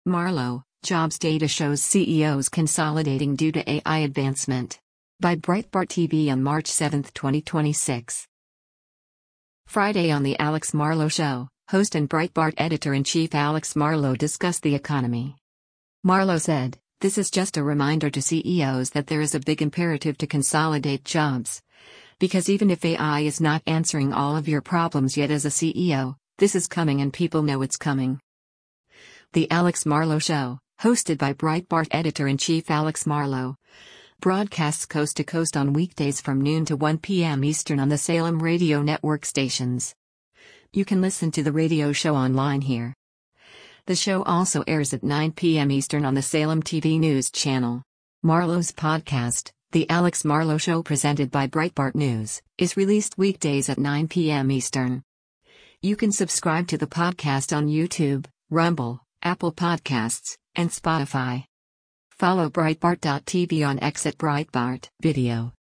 Marlowe, jobs data shows CEOs consolidating due to AI advancement. By Breitbart TV on March 7, 2026. Friday on The Alex Marlowe Show, host and Breitbart editor-in-chief Alex Marlowe discussed the economy. Marlowe said, "This is just a reminder to CEOs that there is a big imperative to consolidate jobs. Because even if AI is not answering all of your problems yet as a CEO, this is coming and people know it's coming." The Alex Marlowe Show, hosted by Breitbart editor-in-chief Alex Marlowe, broadcasts coast to coast on weekdays from noon to 1 p.m. Eastern on the Salem Radio Network stations. You can listen to the radio show online here. The show also airs at 9 p.m. Eastern on the Salem TV News channel. Marlowe's podcast, The Alex Marlowe Show presented by Breitbart News, is released weekdays at 9 p.m. Eastern. You can subscribe to the podcast on YouTube, Rumble, Apple Podcasts, and Spotify. Follow Breitbart.tv on X at Breitbart Video.